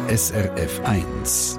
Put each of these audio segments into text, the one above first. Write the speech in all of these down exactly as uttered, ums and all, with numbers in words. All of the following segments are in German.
S R F eins.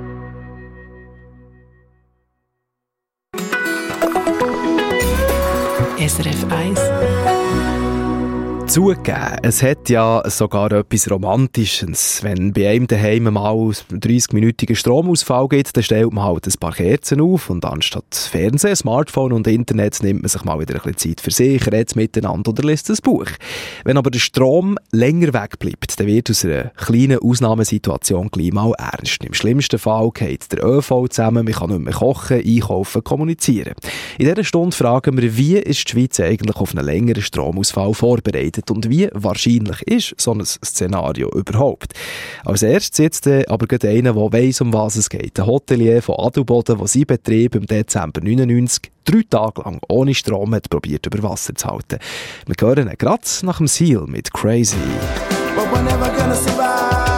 S R F eins. Zugegeben, es hat ja sogar etwas Romantisches. Wenn bei einem daheim mal dreißig-minütiger Stromausfall gibt, dann stellt man halt ein paar Kerzen auf und anstatt Fernsehen, Smartphone und Internet nimmt man sich mal wieder ein bisschen Zeit für sich, redet miteinander oder liest ein Buch. Wenn aber der Strom länger wegbleibt, dann wird aus einer kleinen Ausnahmesituation gleich mal ernst. Im schlimmsten Fall geht der ÖV zusammen, man kann nicht mehr kochen, einkaufen, kommunizieren. In dieser Stunde fragen wir, wie ist die Schweiz eigentlich auf einen längeren Stromausfall vorbereitet? Und wie wahrscheinlich ist so ein Szenario überhaupt? Als erstes jetzt äh, aber gerade einer, der weiss, um was es geht. Ein Hotelier von Adelboden, der seinen Betrieb im Dezember neunundneunzig drei Tage lang ohne Strom hat probiert über Wasser zu halten. Wir hören ihn gerade nach dem Seal mit «Crazy». But we're never gonna survive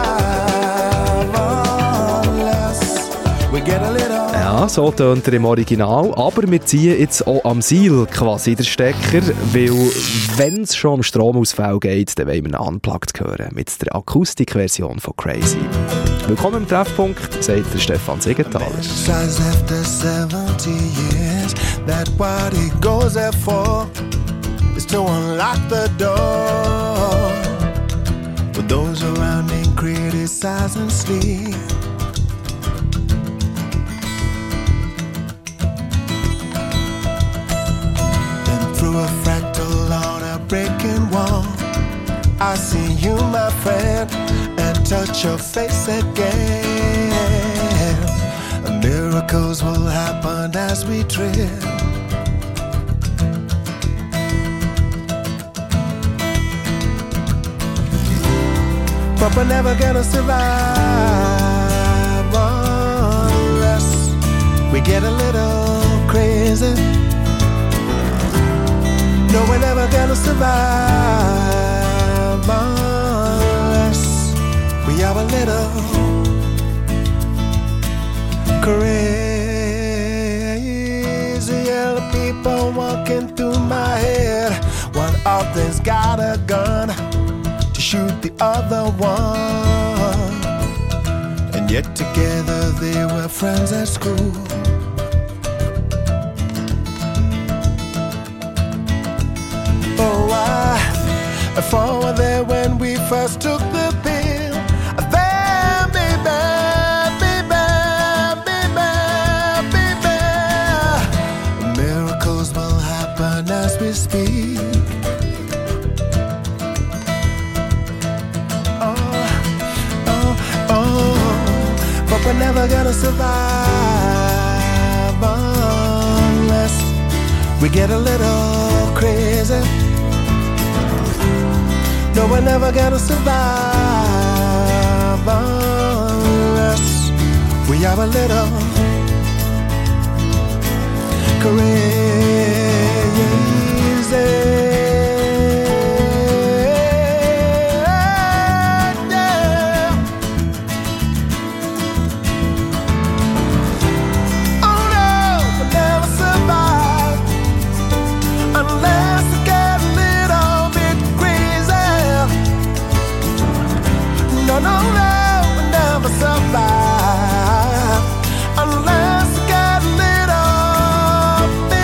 unless we get a little. Ja, so tönt er im Original, aber wir ziehen jetzt auch am Seil quasi den Stecker, weil wenn es schon um Stromausfall geht, dann wollen wir einen Unplugged hören mit der Akustikversion von «Crazy». Willkommen im Treffpunkt, sagt der Stefan Siegenthaler. After seventy years, that what he goes there for is to unlock the door. With those around him criticize and sleep. Through a fractal on a breaking wall, I see you, my friend, and touch your face again. Miracles will happen as we trip. But we're never gonna survive unless we get a little crazy. No, we're never gonna survive unless we have a little crazy. Yellow people walking through my head. One of them's got a gun to shoot the other one, and yet together they were friends at school. If I were there when we first took the pill, then baby, baby, baby, baby, miracles will happen as we speak. Oh, oh, oh, but we're never gonna survive unless we get a little crazy. No, we're never gonna survive unless we have a little crazy. No, no, we'll never survive unless we get a little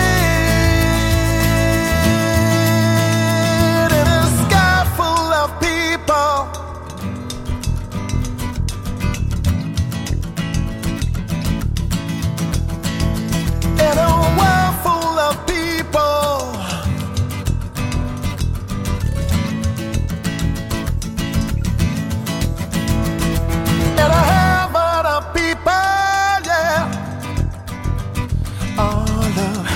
bit in a sky full of people. In a world full of people. In a heaven of people, yeah. All love,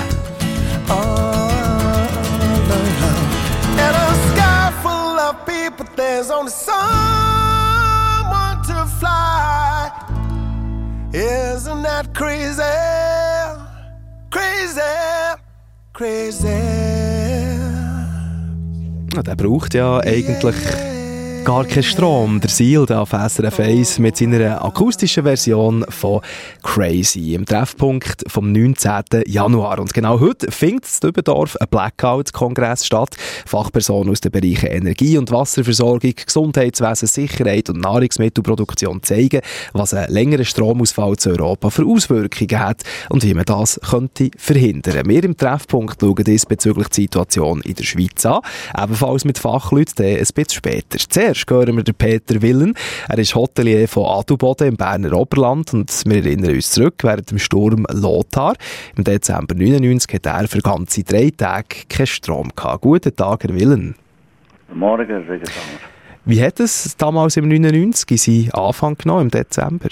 all love. In a sky full of people, there's only someone to fly. Isn't that crazy? Crazy, crazy. Der braucht ja eigentlich Gar kein Strom, der Seal auf S R F eins mit seiner akustischen Version von Crazy im Treffpunkt vom neunzehnten Januar. Und genau heute findet in Dübendorf ein Blackout-Kongress statt. Fachpersonen aus den Bereichen Energie- und Wasserversorgung, Gesundheitswesen, Sicherheit und Nahrungsmittelproduktion zeigen, was ein längerer Stromausfall zu Europa für Auswirkungen hat und wie man das könnte verhindern. Wir im Treffpunkt schauen diesbezüglich die Situation in der Schweiz an, ebenfalls mit Fachleuten, ein bisschen später. Zuerst hören wir den Peter Willen. Er ist Hotelier von Adelboden im Berner Oberland und wir erinnern uns zurück, während dem Sturm Lothar im Dezember neunundneunzig hat er für ganze drei Tage keinen Strom gehabt. Guten Tag, Herr Willen. Guten Morgen, Herr Regensanger. Wie hat es damals im neunundneunzig in seinen Anfang genommen, im Dezember?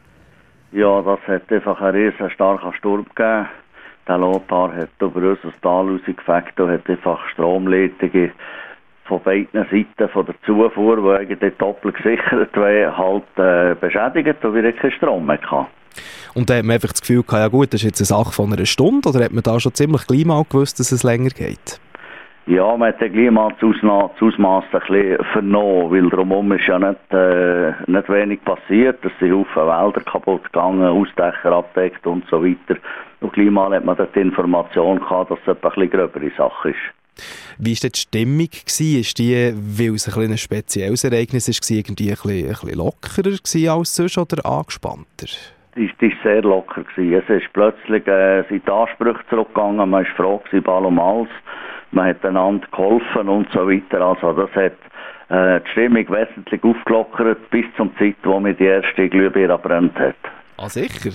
Ja, das hat einfach einen riesen starken Sturm gegeben. Der Lothar hat über unser Tal rausgefegt und hat einfach Stromleitungen von beiden Seiten von der Zufuhr, die eigentlich doppelt gesichert wäre, halt äh, beschädigt und wir keinen Strom mehr hatten. Und da hat man einfach das Gefühl gehabt, ja gut, das ist jetzt eine Sache von einer Stunde, oder hat man da schon ziemlich gleich mal gewusst, dass es länger geht? Ja, man hat dann gleich mal das Ausmaß ein bisschen vernommen, weil drumherum ist ja nicht, äh, nicht wenig passiert. Es sind Haufen Wälder kaputt gegangen, Ausdächer abgedeckt und so weiter. Und gleich mal hat man dort die Information gehabt, dass es eine bisschen gröbere Sache ist. Wie war die Stimmung? Ist die, weil es ein, ein spezielles Ereignis war, irgendwie ein bisschen, ein bisschen lockerer als sonst oder angespannter? Die war sehr locker. Es ist plötzlich äh, sind die Ansprüche zurückgegangen, man war froh gewesen, Ball um Hals, man hat einander geholfen und so weiter. Also das hat äh, die Stimmung wesentlich aufgelockert bis zum Zeit, wo mir die erste Glühbirne gebrannt hat. Ah, sicher?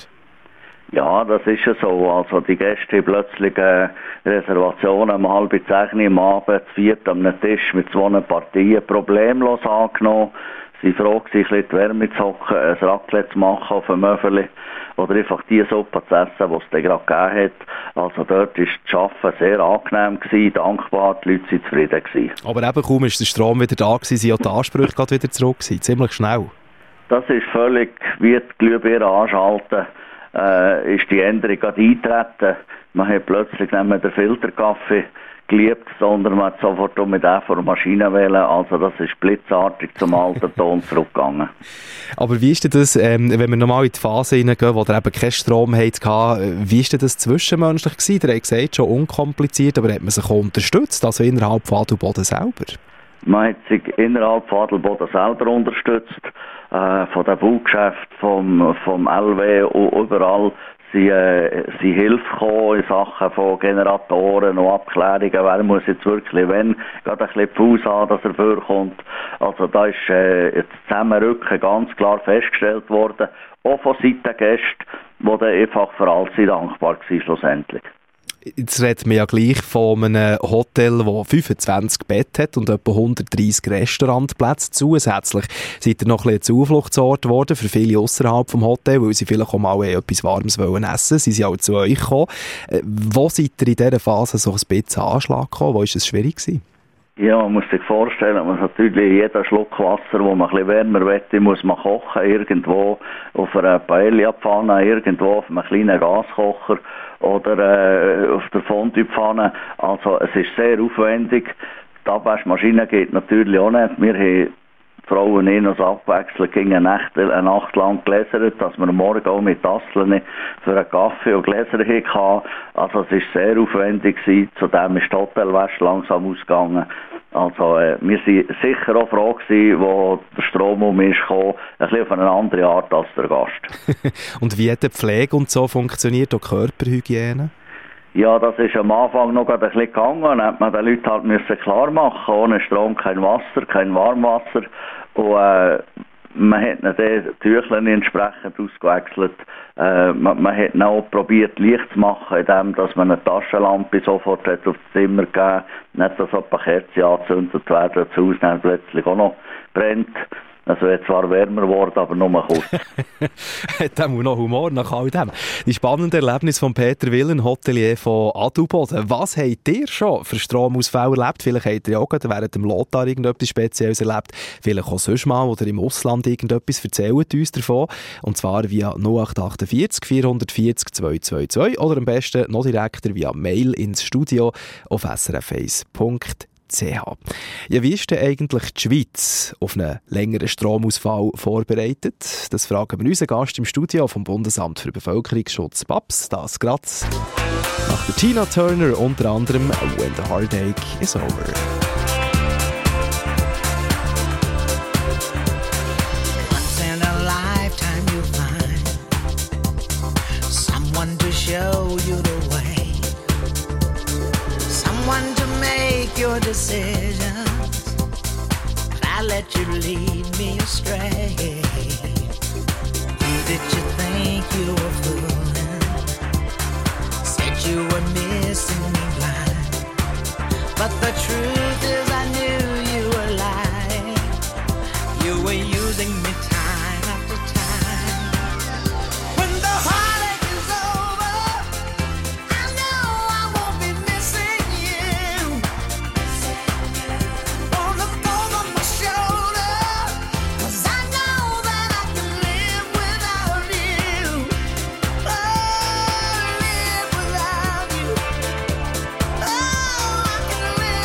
Ja, das ist ja so. Also die Gäste haben plötzlich äh, Reservationen um halb zehn am Abend, zu viert am Tisch mit zwei Partien problemlos angenommen. Sie waren froh, sich ein bisschen die Wärme zu hocken, ein Raclette zu machen auf einem Möffeli oder einfach die Suppe zu essen, die es dann gerade gegeben hat. Also dort war das Arbeiten sehr angenehm gewesen, dankbar, die Leute waren zufrieden gewesen. Aber eben kaum ist der Strom wieder da gewesen, sind auch die Ansprüche gerade wieder zurück gewesen, ziemlich schnell. Das ist völlig wie die Glühbirne anschalten. Äh, ist die Änderung gerade eingetreten. Man hat plötzlich nicht mehr den Filterkaffee geliebt, sondern man hat sofort mit der vor der Maschine wählen. Also das ist blitzartig zum alten Ton zurückgegangen. Aber wie ist denn das, ähm, wenn wir nochmal in die Phase hineingehen, wo ihr eben keinen Strom hatte, wie ist denn das zwischenmenschlich gewesen? Ihr habt gesagt, schon unkompliziert, aber hat man sich auch unterstützt, also innerhalb von Adelboden selber? Man hat sich innerhalb von Adelboden selber unterstützt. Äh, von den Baugeschäften, vom, vom L W und überall sind, äh, sind Hilfe gekommen in Sachen von Generatoren und Abklärungen. Wer muss jetzt wirklich, wenn, gerade ein bisschen Fuß an, dass er vorkommt. Also da ist äh, das Zusammenrücken ganz klar festgestellt worden. Auch von Seiten der Gäste, die dann einfach für alles dankbar waren schlussendlich. Jetzt redet man ja gleich von einem Hotel, das fünfundzwanzig Betten hat und etwa hundertdreissig Restaurantplätze. Zusätzlich seid ihr noch ein Zufluchtsort geworden für viele außerhalb vom Hotel, weil sie vielleicht auch mal etwas Warmes wollen essen. Sie sind auch zu euch gekommen. Wo seid ihr in dieser Phase so ein bisschen Anschlag gekommen? Wo war es schwierig gewesen? Ja, man muss sich vorstellen, man muss natürlich jeden Schluck Wasser, wo man ein bisschen wärmer möchte, muss man kochen, irgendwo auf einer Paella-Pfanne, irgendwo auf einem kleinen Gaskocher oder äh, auf der Fondue-Pfanne. Also es ist sehr aufwendig. Die Abwaschmaschine geht natürlich auch nicht. Wir haben die Frauen in uns abwechseln, gingen eine Nacht, eine Nacht lang gläsert, dass wir morgen auch mit Tasseln für einen Kaffee und Gläser hatten. Also es war sehr aufwendig gewesen. Zudem ist die Hotelwäsche langsam ausgegangen. Also äh, wir waren sicher auch froh gewesen, wo der Strom um ist gekommen, ein bisschen auf eine andere Art als der Gast. Und wie hat die Pflege und so funktioniert, auch Körperhygiene? Ja, das ist am Anfang noch ein bisschen gegangen. Dann hat man den Leuten halt müssen klar machen, ohne Strom kein Wasser, kein Warmwasser. Und äh, man hat dann die Tüchlein entsprechend ausgewechselt. Äh, man, man hat auch probiert, Licht zu machen, indem dass man eine Taschenlampe sofort hat auf das Zimmer gegeben. Nicht, dass eine Kerze angezündet werden, das Haus dann plötzlich auch noch brennt. Also jetzt zwar wärmer geworden, aber nur mal kurz. Hat auch noch Humor nach all dem. Die spannende Erlebnis von Peter Willen, Hotelier von Adelboden. Was habt ihr schon für Stromausfälle erlebt? Vielleicht habt ihr ja auch während dem Lothar irgendetwas Spezielles erlebt. Vielleicht auch sonst mal oder im Ausland irgendetwas. Erzählt uns davon. Und zwar via null acht acht vier vier vier null zwei zwei zwei oder am besten noch direkter via Mail ins Studio auf s r f eins punkt c h. c h. Ja, wie ist denn eigentlich die Schweiz auf einen längeren Stromausfall vorbereitet? Das fragen wir unseren Gast im Studio vom Bundesamt für Bevölkerungsschutz B A B S. Das gerade nach der Tina Turner, unter anderem «When the Heartache is Over». To show you the way, someone to make your decisions, but I let you lead me astray. Who did you think you were fooling? Said you were missing me blind, but the truth is I knew you were lying. You were using me time after time. When the heart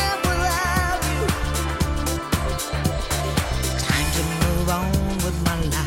my life.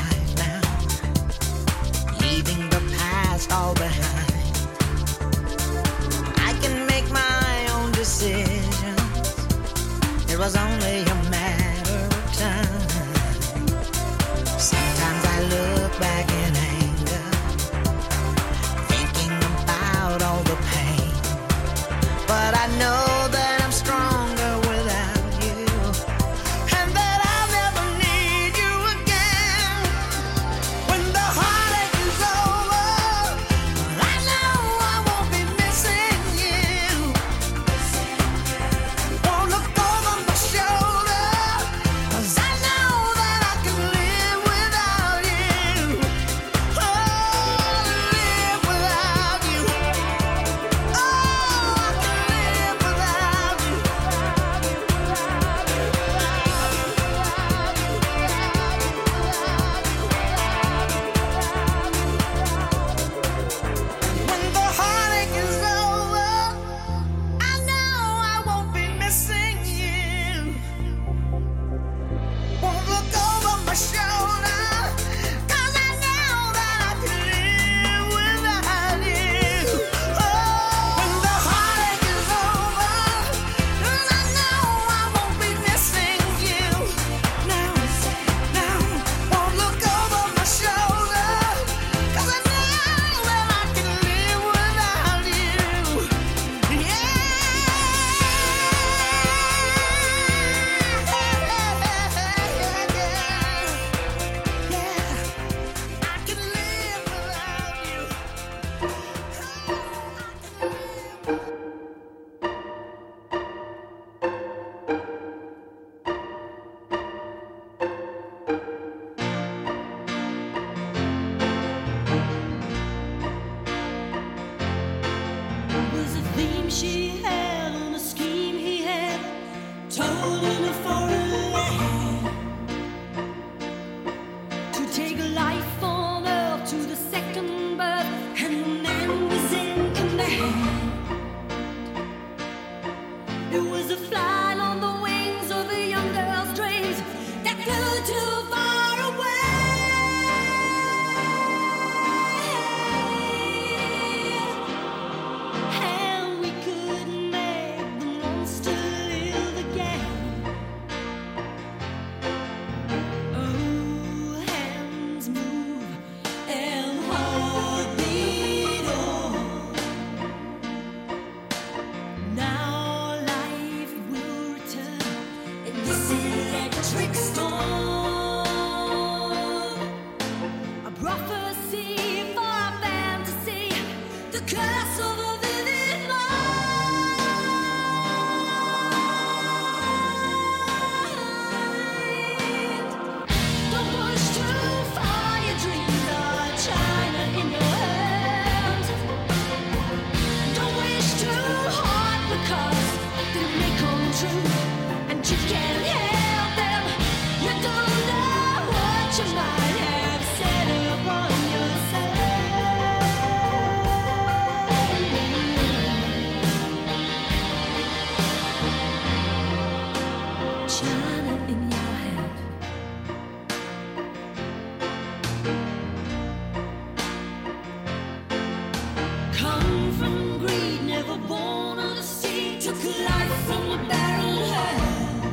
Come from greed, never born of the sea, took life from a barrel hand.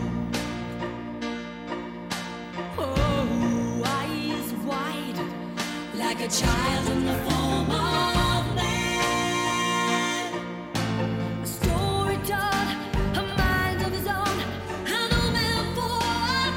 Oh, eyes wide, like a child in the form of man. A story told, a mind of his own, an old man for a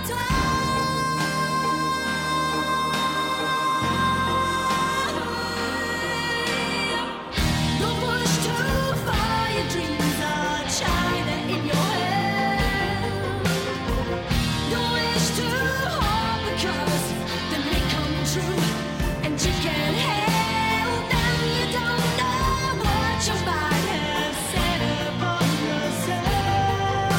time. Don't push too far, your dreams are China in your hand. Don't wish too hard because they may come true, and you can't help them. You don't know what you might have said about yourself.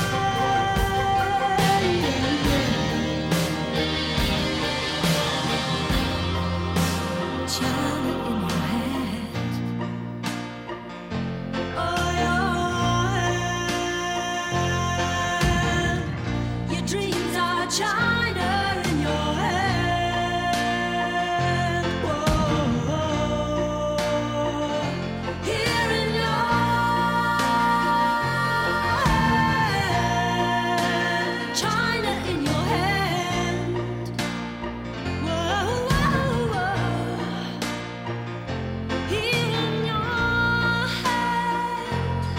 China in your hand. Oh, your hand. Your dreams are China in your hand. Whoa, here in your hand. China in your hand. Whoa, whoa, whoa. Here in your hand.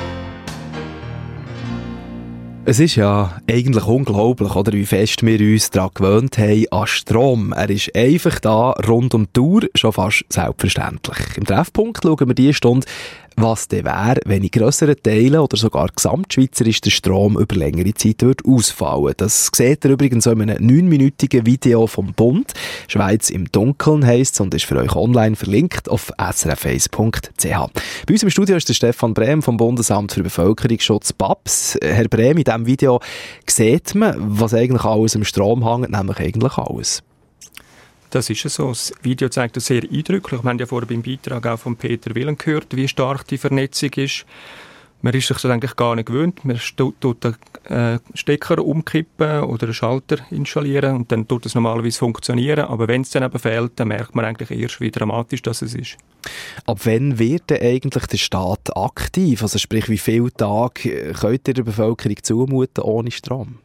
Es ist ja eigentlich unglaublich, oder, wie fest wir uns daran gewöhnt haben, an Strom. Er ist einfach da, rund um die Uhr, schon fast selbstverständlich. Im Treffpunkt schauen wir diese Stunde, was denn wäre, wenn in grösseren Teilen oder sogar gesamtschweizerisch der Strom über längere Zeit würde ausfallen. Das seht ihr übrigens so in einem neunminütigen Video vom Bund. «Schweiz im Dunkeln» heisst es und ist für euch online verlinkt auf s r f eins punkt c h. Bei uns im Studio ist der Stefan Brehm vom Bundesamt für Bevölkerungsschutz B A B S. Herr Brehm, in diesem Video sieht man, was eigentlich alles im Strom hängt, nämlich eigentlich alles. Das ist es so. Das Video zeigt das sehr eindrücklich. Wir haben ja vorher beim Beitrag auch von Peter Willen gehört, wie stark die Vernetzung ist. Man ist sich das eigentlich gar nicht gewöhnt. Man tut den äh, Stecker umkippen oder einen Schalter installieren und dann tut es normalerweise funktionieren. Aber wenn es dann eben fehlt, dann merkt man eigentlich erst, wie dramatisch das ist. Ab wann wird denn eigentlich der Staat aktiv? Also sprich, wie viele Tage könnt ihr der Bevölkerung zumuten ohne Strom?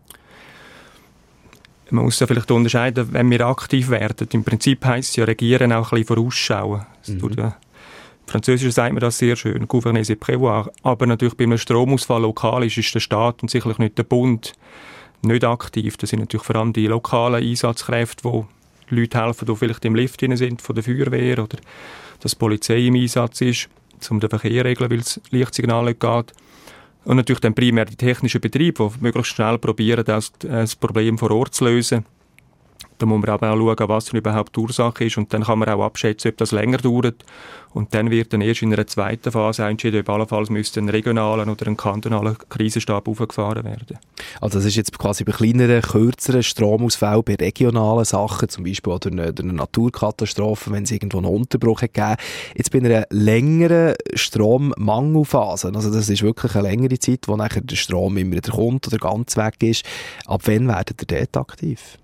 Man muss ja vielleicht unterscheiden, wenn wir aktiv werden. Im Prinzip heisst es ja, regieren auch ein bisschen vorausschauen. Mhm. Tut, ja, Französisch sagt man das sehr schön, gouverner c'est prévoir. Aber natürlich bei einem Stromausfall lokal ist, ist der Staat und sicherlich nicht der Bund nicht aktiv. Das sind natürlich vor allem die lokalen Einsatzkräfte, wo Leute helfen, die vielleicht im Lift drin sind von der Feuerwehr oder dass die Polizei im Einsatz ist, um den Verkehr zu regeln, weil das Lichtsignal nicht geht. Und natürlich dann primär die technischen Betriebe, die möglichst schnell probieren, das, das Problem vor Ort zu lösen. Da muss man aber auch schauen, was denn überhaupt die Ursache ist. Und dann kann man auch abschätzen, ob das länger dauert. Und dann wird dann erst in einer zweiten Phase entschieden, ob allenfalls müsste ein regionaler oder ein kantonaler Krisenstab aufgefahren werden. Also das ist jetzt quasi bei kleineren, kürzeren Stromausfällen, bei regionalen Sachen, zum Beispiel durch eine, durch eine Naturkatastrophe, wenn es irgendwo einen Unterbruch hat gegeben. Jetzt bei einer längeren Strommangelphase, also das ist wirklich eine längere Zeit, wo nachher der Strom immer wieder kommt oder ganz weg ist. Ab wann werdet ihr dort aktiv?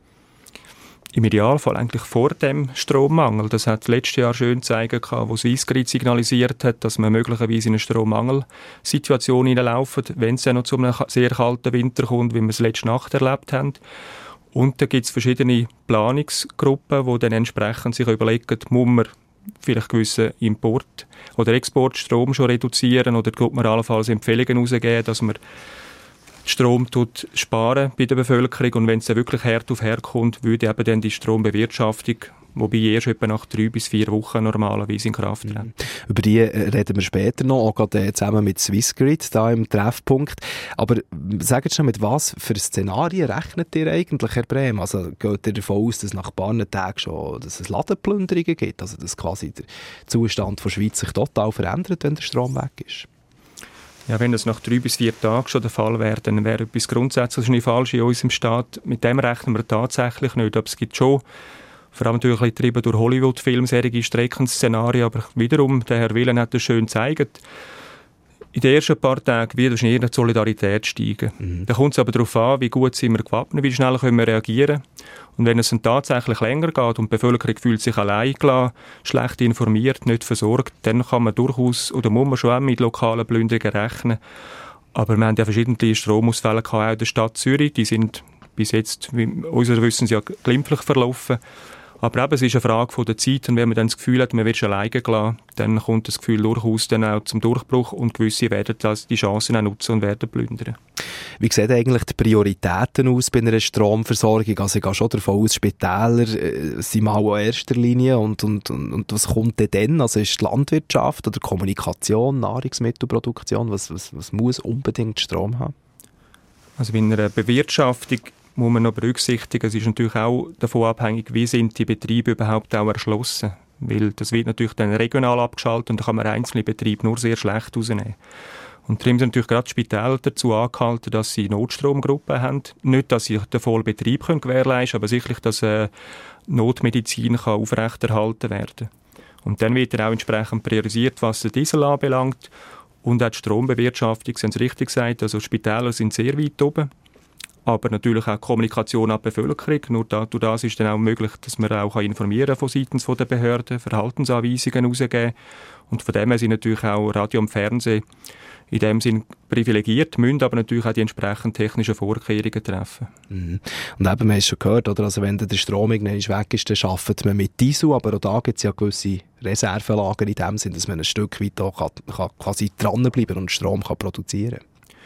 Im Idealfall eigentlich vor dem Strommangel. Das hat letztes Jahr schön gezeigt, wo Swissgrid signalisiert hat, dass wir möglicherweise in eine Strommangelsituation hineinlaufen, wenn es dann noch zu einem sehr kalten Winter kommt, wie wir es letzte Nacht erlebt haben. Und da gibt es verschiedene Planungsgruppen, die dann entsprechend sich überlegen, muss man vielleicht gewissen Import- oder Exportstrom schon reduzieren oder tut man allenfalls Empfehlungen herausgeben, dass man Strom tut sparen bei der Bevölkerung und wenn es dann wirklich Herd auf Herd kommt, würde eben dann die Strombewirtschaftung, wobei erst etwa nach drei bis vier Wochen normalerweise in Kraft tritt. Mhm. Über die reden wir später noch, auch gerade zusammen mit Swissgrid da im Treffpunkt. Aber sagt schon, mit was für Szenarien rechnet ihr eigentlich, Herr Brehm? Also geht ihr davon aus, dass nach ein paar Tagen schon dass es Ladenplünderungen gibt, also dass quasi der Zustand der Schweiz sich total verändert, wenn der Strom weg ist? Ja, wenn das nach drei bis vier Tagen schon der Fall wäre, dann wäre etwas grundsätzlich nicht falsch in unserem Staat. Mit dem rechnen wir tatsächlich nicht. Aber es gibt schon, vor allem natürlich getrieben durch Hollywood-Filme, solche Streckenszenarien. Aber wiederum, der Herr Willen hat das schön gezeigt. in den ersten paar Tagen wird wahrscheinlich die Solidarität steigen. Mhm. Da kommt es aber darauf an, wie gut sind wir gewappnet, wie schnell können wir reagieren. Und wenn es dann tatsächlich länger geht und die Bevölkerung fühlt sich allein gelassen, schlecht informiert, nicht versorgt, dann kann man durchaus, oder muss man schon auch mit lokalen Plünderungen rechnen. Aber wir haben ja verschiedene Stromausfälle gehabt, auch in der Stadt Zürich. Die sind bis jetzt, wie unseres Wissens, ja glimpflich verlaufen. Aber eben, es ist eine Frage von der Zeit, und wenn man dann das Gefühl hat, man wird schon alleine gelassen, dann kommt das Gefühl durchaus dann auch zum Durchbruch, und gewisse werden das, die Chancen auch nutzen und werden plündern. Wie sehen eigentlich die Prioritäten aus bei einer Stromversorgung? Also ich gehe schon davon aus, Spitäler äh, sind mal an erster Linie, und, und, und, und was kommt denn dann? Also ist die Landwirtschaft oder Kommunikation, Nahrungsmittelproduktion, was, was, was muss unbedingt Strom haben? Also bei einer Bewirtschaftung muss man noch berücksichtigen, es ist natürlich auch davon abhängig, wie sind die Betriebe überhaupt auch erschlossen. Weil das wird natürlich dann regional abgeschaltet, und da kann man einzelne Betriebe nur sehr schlecht rausnehmen. Und darum sind natürlich gerade die Spitäler dazu angehalten, dass sie Notstromgruppen haben. Nicht, dass sie den vollen Betrieb können gewährleisten können, aber sicherlich, dass äh, Notmedizin kann aufrechterhalten werden kann. Und dann wird dann auch entsprechend priorisiert, was den Diesel anbelangt. Und auch die Strombewirtschaftung, Sie haben es richtig gesagt, also die Spitäler sind sehr weit oben. Aber natürlich auch Kommunikation an die Bevölkerung. Nur da, durch das ist dann auch möglich, dass man auch informieren von seitens der Behörden, Verhaltensanweisungen herausgeben. Und von dem her sind natürlich auch Radio und Fernsehen in dem Sinn privilegiert, müssen aber natürlich auch die entsprechenden technischen Vorkehrungen treffen. Mhm. Und eben, wir haben es schon gehört, oder? Also wenn der Strom irgendwann weg ist, dann arbeitet man mit Diesel, aber auch da gibt es ja gewisse Reservelager in dem Sinn, dass man ein Stück weit auch kann, kann quasi dranbleiben und Strom kann produzieren.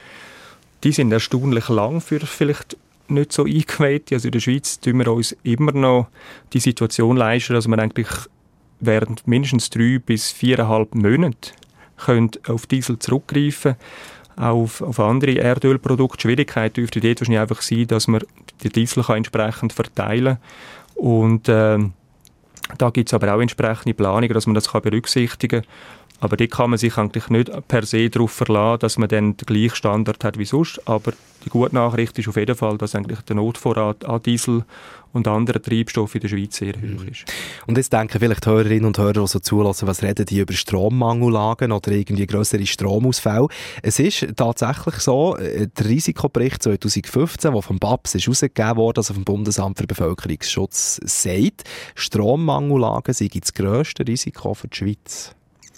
Die sind erstaunlich lang für vielleicht nicht so eingeweiht. Also in der Schweiz tun wir uns immer noch die Situation leisten, dass wir eigentlich während mindestens drei bis viereinhalb Monate können auf Diesel zurückgreifen, auf, auf andere Erdölprodukte. Die Schwierigkeit dürfte dort wahrscheinlich einfach sein, dass man den Diesel kann entsprechend verteilen kann. Und äh, da gibt es aber auch entsprechende Planungen, dass man das kann berücksichtigen kann. Aber dort kann man sich eigentlich nicht per se darauf verlassen, dass man dann den gleichen Standard hat wie sonst. Aber die gute Nachricht ist auf jeden Fall, dass eigentlich der Notvorrat an Diesel und anderen Treibstoffen in der Schweiz sehr hoch ist. Und jetzt denken vielleicht Hörerinnen und Hörer, die so zulassen, was reden die über Strommangellagen oder irgendwie grössere Stromausfälle. Es ist tatsächlich so, der Risikobericht zwanzig fünfzehn, der vom B A B S ist herausgegeben wurde, also vom Bundesamt für Bevölkerungsschutz, sagt, Strommangellagen seien das grösste Risiko für die Schweiz.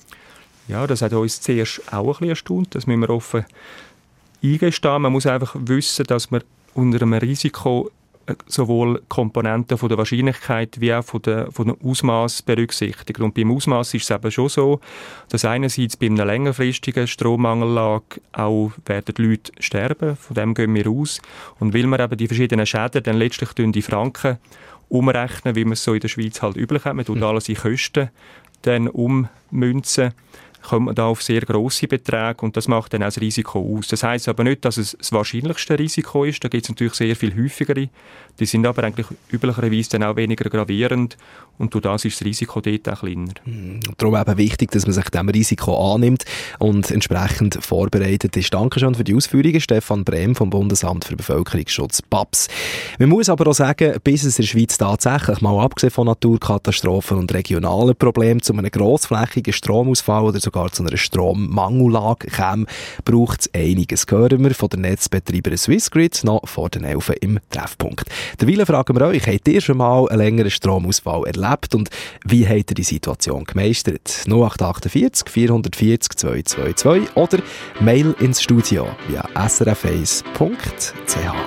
Ja, das hat uns zuerst auch ein bisschen erstaunt. Das müssen wir offen eingestehen. Man muss einfach wissen, dass man unter einem Risiko sowohl Komponenten von der Wahrscheinlichkeit wie auch von der, von dem Ausmaß berücksichtigt. Und beim Ausmaß ist es eben schon so, dass einerseits bei einer längerfristigen Strommangellage auch werden die Leute sterben. Von dem gehen wir aus. Und weil wir eben die verschiedenen Schäden dann letztlich die Franken umrechnen, wie man es so in der Schweiz halt üblich hat, man tut alles in Kosten dann ummünzen, kommt man da auf sehr grosse Beträge, und das macht dann auch das Risiko aus. Das heisst aber nicht, dass es das wahrscheinlichste Risiko ist. Da gibt es natürlich sehr viel häufigere. Die sind aber eigentlich üblicherweise dann auch weniger gravierend, und durch das ist das Risiko dort auch kleiner. Mhm. Darum eben wichtig, dass man sich diesem Risiko annimmt und entsprechend vorbereitet ist. Danke schon für die Ausführungen, Stefan Brehm vom Bundesamt für Bevölkerungsschutz B A B S. Man muss aber auch sagen, bis es in der Schweiz tatsächlich, mal abgesehen von Naturkatastrophen und regionalen Problemen, zu einem grossflächigen Stromausfall oder sogar zu einer Strommangellage käme, braucht es einiges. Hören wir von der Netzbetreiberin Swissgrid noch vor den Elfen im Treffpunkt. Derweil fragen wir euch, habt ihr schon mal einen längeren Stromausfall erlebt und wie habt ihr die Situation gemeistert? null acht acht vier vier vier zehn zwei zwei zwei oder Mail ins Studio via s r f eins punkt c h.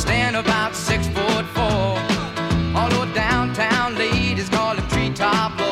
About six foot four, although downtown ladies call him treetop.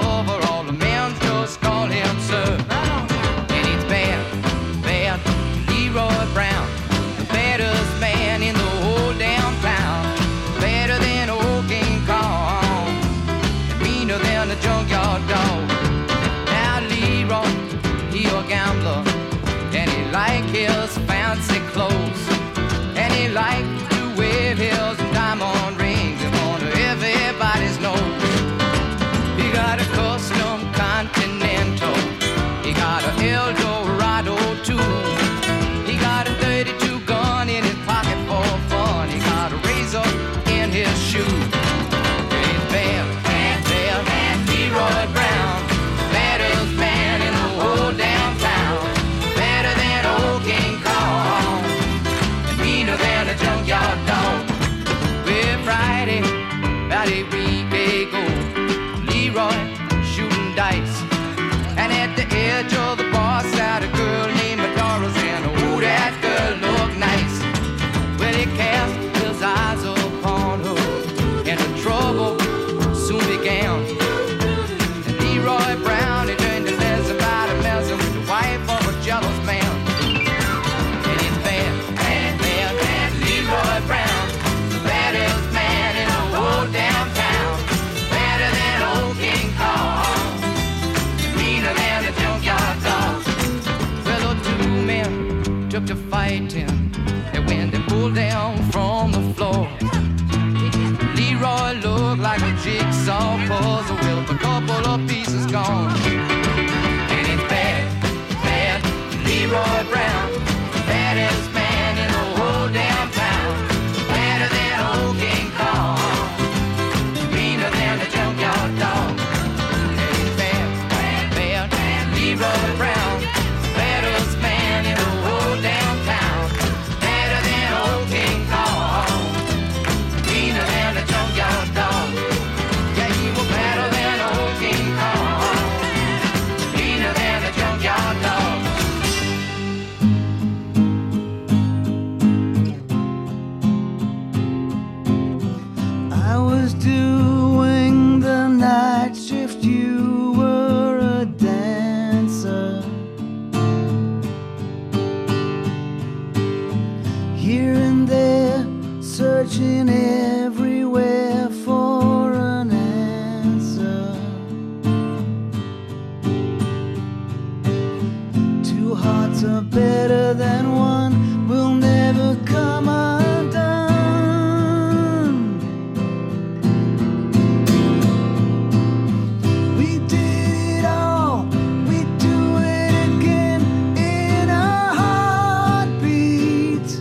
up to fighting, and when they pulled down from the floor, Leroy looked like a jigsaw puzzle with a couple of pieces gone. And it's bad, bad Leroy Brown, baddest man in the whole damn town, badder than old King Kong, meaner than the junkyard dog. And it's bad, bad, bad Leroy Brown, baddest man in the whole damn town, badder than old King Kong, meaner than the junkyard dog. Yeah, he was better than old King Kong, meaner than the junkyard dog. I was doing the night shift, you were a dancer. Here and there, searching everywhere for an answer. Two hearts are better than one, will never come undone. We did it all, we do it again in a heartbeat.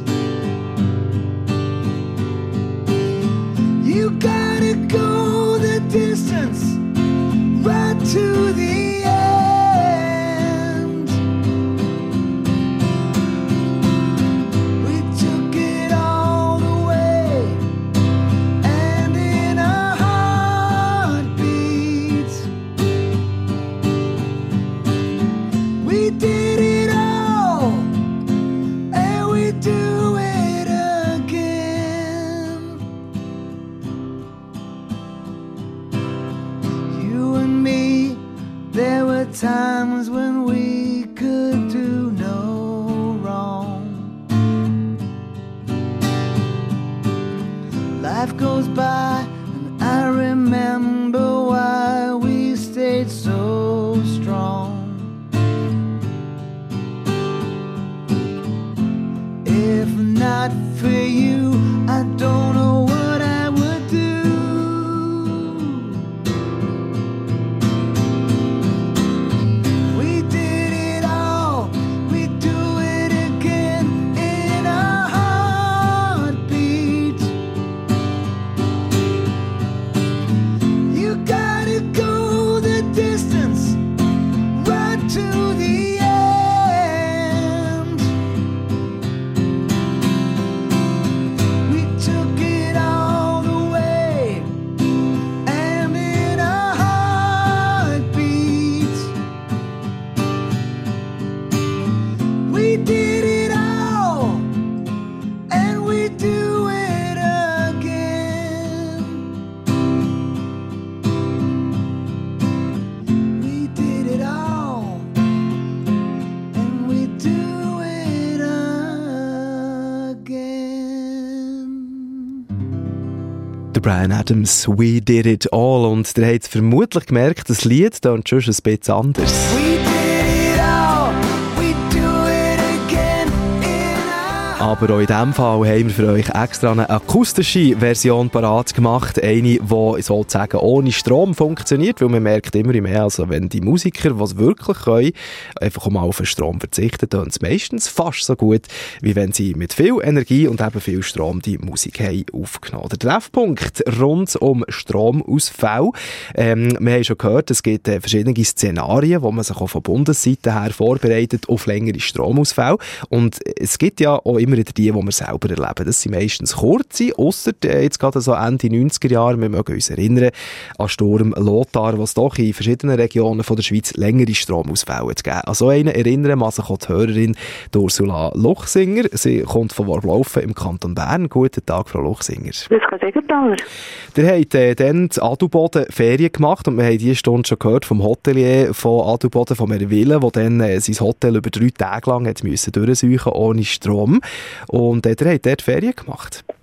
You gotta go the distance, right to the end. We took it all the way, and in a heartbeat. We did it all, and we do it again. You and me, there were times when we could do no wrong. Life goes by, and I remember why we stayed so strong. If not for you, I don't know what I would do. We did it all, we do it again in a heartbeat. You gotta go the distance, right to the end. We took it all the way, and in a heartbeat. We did it all, and we do it again. We did it all, and we do it again. Der Bryan Adams, «We Did It All». Und ihr habt vermutlich gemerkt, das Lied tönt schon ein bisschen anders. We did it all, we do it again in a Aber auch in diesem Fall haben wir für euch extra eine akustische Version parat gemacht. Eine, die sozusagen ohne Strom funktioniert, weil man merkt immer mehr, also wenn die Musiker, die es wirklich können, einfach mal auf den Strom verzichten, dann es meistens fast so gut, wie wenn sie mit viel Energie und eben viel Strom die Musik haben aufgenommen. Der Treffpunkt rund um Stromausfall. Ähm, wir haben schon gehört, es gibt äh, verschiedene Szenarien, wo man sich auch von Bundesseite her vorbereitet auf längere Stromausfälle. Und es gibt ja auch immer wieder die, die wir selber erleben. Das sind meistens kurze, ausser äh, jetzt gerade so Ende neunziger Jahre. Wir mögen uns erinnern an Sturm Lothar, was doch in verschiedenen Regionen von der Schweiz längere Stromausfälle zu geben. An so einen erinnern muss sich auch die Hörerin Ursula Luchsinger. Sie kommt von Worblaufen im Kanton Bern. Guten Tag, Frau Luchsinger. Das kann Segenthaler. Ihr habt äh, dann in Adelboden Ferien gemacht und wir haben diese Stunde schon gehört vom Hotelier von Adelboden, von Herrn Wille, der dann äh, sein Hotel über drei Tage lang hat müssen durchsuchen ohne Strom. Und äh, ihr habt dort Ferien gemacht.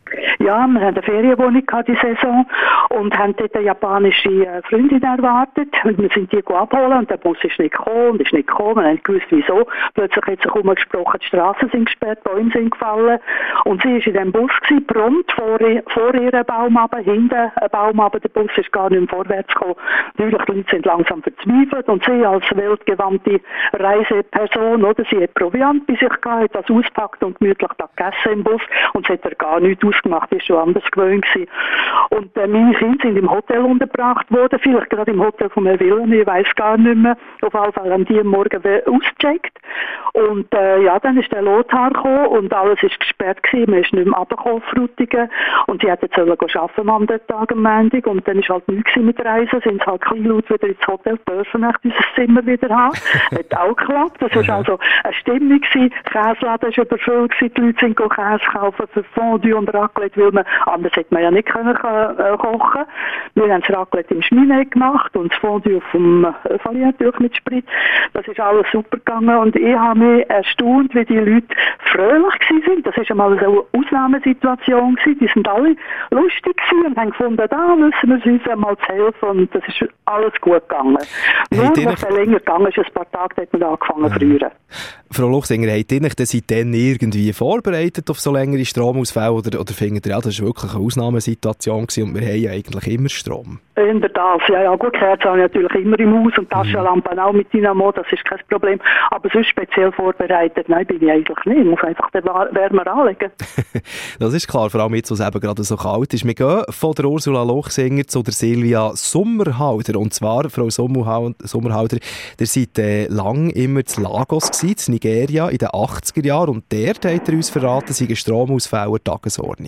Ja, wir hatten eine Ferienwohnung gehabt, die Saison, und haben dort eine japanische äh, Freundin erwartet. Und wir sind die abholen und der Bus ist nicht gekommen und ist nicht gekommen. Wir haben nicht gewusst, wieso. Plötzlich hat sich umgesprochen, die Straßen sind gesperrt, Bäume sind gefallen. Und sie war in diesem Bus gewesen, prompt vor, vor ihrem Baum runter, hinten ein Baum runter. Der Bus ist gar nicht mehr vorwärts gekommen. Natürlich, die Leute sind langsam verzweifelt und sie als weltgewandte Reiseperson, oder, sie hat Proviant bei sich gehabt, hat das auspackt und gemütlich da gegessen im Bus und sie hat er gar nichts ausgemacht, die ist schon anders gewöhnt gewesen. Und äh, meine Kinder sind im Hotel untergebracht worden, vielleicht gerade im Hotel von Herrn Willen, ich weiss gar nicht mehr. Auf jeden Fall haben die am Morgen ausgecheckt. Und äh, ja, dann ist der Lothar gekommen und alles ist gesperrt gewesen, man ist nicht mehr runtergekommen auf Frutigen und sie hätten sollen arbeiten am Tag am Montag und dann ist halt nichts mit der Reise, sind sie halt klein laut wieder ins Hotel, dürfen nicht unser Zimmer wieder haben. Hat auch geklappt, das war also eine Stimmung gewesen, Käseladen war überfüllt gewesen, die Leute sind Käse kaufen für Fondue und Raclette, weil man, anders hätte man ja nicht können, äh, kochen. Wir haben das Raclette im Schmine gemacht und das Fondue auf dem Öffali natürlich mit Sprit. Das ist alles super gegangen und ich habe mich erstaunt, wie die Leute fröhlich gewesen sind. Das war einmal so eine Ausnahmesituation gewesen. Die sind alle lustig gewesen und haben gefunden, da müssen wir uns einmal zu helfen und das ist alles gut gegangen. Hey, nur, was dann länger gegangen ist, ein paar Tage hat man angefangen zu frieren. Frau Luchsinger, habt ihr euch seitdem irgendwie vorbereitet auf so längere Stromausfälle oder, oder findet ihr, ja, das war wirklich eine Ausnahmesituation gewesen und wir haben ja eigentlich immer Strom? In der Tat, ja, ja, gut, Kerzen habe ich natürlich immer im Haus und Taschenlampen auch mit Dynamo, das ist kein Problem. Aber sonst speziell vorbereitet, nein, bin ich eigentlich nicht. Ich muss einfach den Wärmer anlegen. Das ist klar, vor allem jetzt, wo es eben gerade so kalt ist. Wir gehen von der Ursula Luchsinger zu der Silvia Sommerhalder. Und zwar, Frau Sommerhalder, ihr seid äh, lang immer zu Lagos gewesen, in Nigeria, in den achtziger Jahren. Und dort hat er uns verraten, sei eine Stromausfälle Tagesordnung.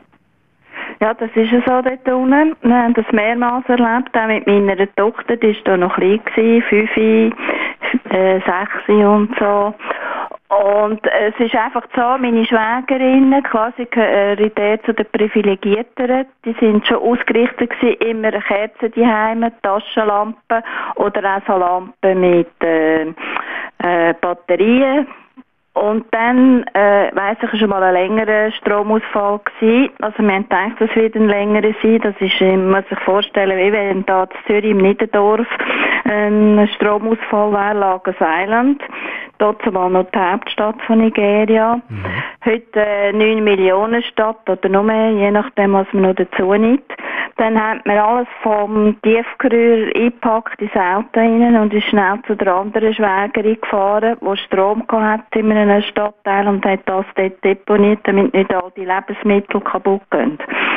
Ja, das ist ja so dort unten. Wir haben das mehrmals erlebt, auch mit meiner Tochter, die war da noch klein gewesen, fünf, äh, sechs und so. Und es ist einfach so, meine Schwägerinnen, quasi gehören dort zu den Privilegierten, die sind schon ausgerichtet gewesen, immer Kerzen daheim, Taschenlampen oder auch so Lampen mit äh, äh, Batterien. Und dann, äh, weiss ich, ist schon mal ein längerer Stromausfall gewesen. Also wir haben gedacht, das wird ein längerer sein. Das ist, man muss sich vorstellen, wie wenn da in Zürich im Niederdorf ein Stromausfall wäre, Lagos Island. Dort war noch die Hauptstadt von Nigeria. Mhm. Heute äh, neun Millionen Stadt oder noch mehr, je nachdem, was man noch dazu nimmt. Dann hat man alles vom Tiefgerühr eingepackt ins Auto rein und ist schnell zu der anderen Schwägerin gefahren, die Strom hatte in einem Stadtteil und hat das dort deponiert, damit nicht all die Lebensmittel kaputt gehen.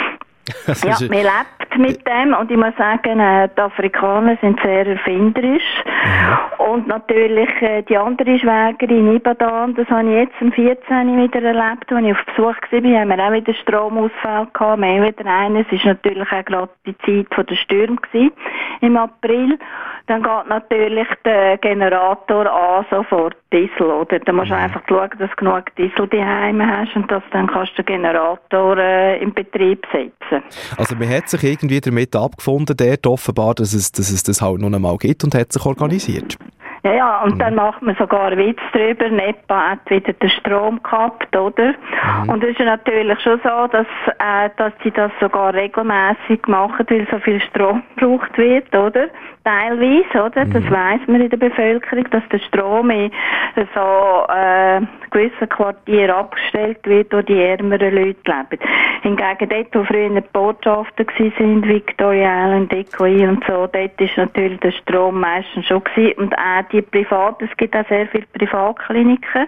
Ja, man lebt mit dem und ich muss sagen, äh, die Afrikaner sind sehr erfinderisch. Ja. Und natürlich äh, die andere Schwägerin Ibadan, das habe ich jetzt am vierzehnten wieder erlebt, als ich auf Besuch war, haben wir auch wieder Stromausfall gehabt, wir haben wieder einen, es war natürlich auch gerade die Zeit der Stürme gewesen, im April. Dann geht natürlich der Generator an, sofort Diesel, oder? Dann musst du einfach schauen, dass du genug Diesel daheim hast und dass dann kannst du den Generator äh, in Betrieb setzen. Also man hat sich irgendwie damit abgefunden, dort offenbar, dass es, dass es das halt noch einmal gibt und hat sich organisiert. Ja, ja, und mhm. dann macht man sogar einen Witz drüber, Nepa hat wieder den Strom gehabt, oder? Mhm. Und es ist natürlich schon so, dass, äh, dass sie das sogar regelmäßig machen, weil so viel Strom gebraucht wird, oder? Teilweise, oder? Mhm. Das weiss man in der Bevölkerung, dass der Strom in so äh, gewissen Quartieren abgestellt wird, wo die ärmeren Leute leben. Hingegen dort, wo früher Botschaften waren, Victoria Island, Ecoil und so, dort ist natürlich der Strom meistens schon gewesen. Und auch die Privaten, es gibt auch sehr viele Privatkliniken.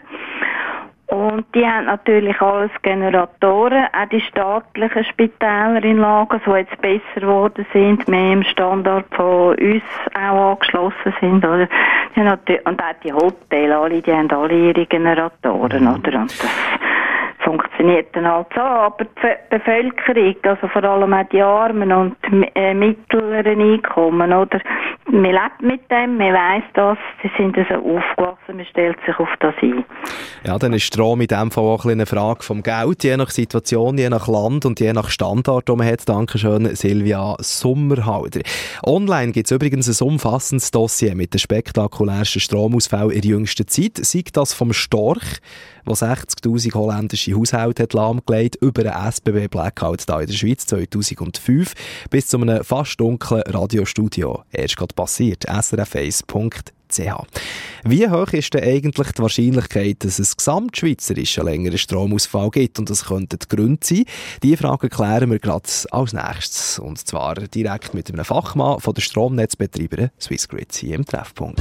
Und die haben natürlich alles Generatoren, auch die staatlichen Spitäler in Lagos, die jetzt besser geworden sind, mehr im Standard von uns auch angeschlossen sind, oder? Die haben und auch die Hotels, alle, die haben alle ihre Generatoren, oder? Und das funktioniert dann halt so, aber die Bevölkerung, also vor allem auch die Armen und äh, mittleren Einkommen, oder? Man lebt mit dem, man weiss das, sie sind so aufgewachsen, man stellt sich auf das ein. Ja, dann ist Strom in dem Fall auch eine Frage vom Geld, je nach Situation, je nach Land und je nach Standard, den man hat. Dankeschön, Silvia Sommerhalder. Online gibt es übrigens ein umfassendes Dossier mit den spektakulärsten Stromausfällen in der jüngsten Zeit. Sei das vom Storch, wo sechzigtausend holländische Haushalte hat lahmgelegt, über den S B B Blackout hier in der Schweiz zweitausendfünf bis zu einem fast dunklen Radiostudio. Erst gerade passiert, s r f eins punkt c h. Wie hoch ist denn eigentlich die Wahrscheinlichkeit, dass es gesamtschweizerisch einen längeren Stromausfall gibt und das könnten die Gründe sein? Diese Frage klären wir gerade als nächstes. Und zwar direkt mit einem Fachmann von der Stromnetzbetreiberin Swissgrid hier im Treffpunkt.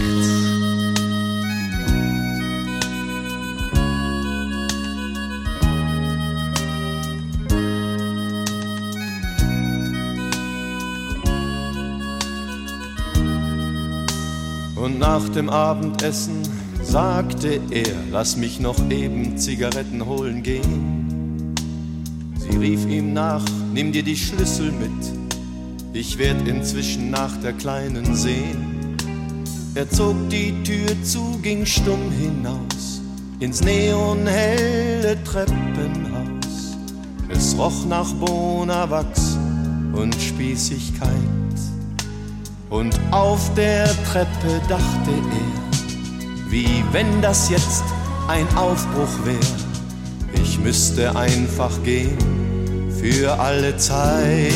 Und nach dem Abendessen sagte er, lass mich noch eben Zigaretten holen gehen. Sie rief ihm nach, nimm dir die Schlüssel mit, ich werd inzwischen nach der Kleinen sehen. Er zog die Tür zu, ging stumm hinaus, ins neonhelle Treppenhaus. Es roch nach Bonawachs und Spießigkeit. Und auf der Treppe dachte er, wie wenn das jetzt ein Aufbruch wär. Ich müsste einfach gehen, für alle Zeit,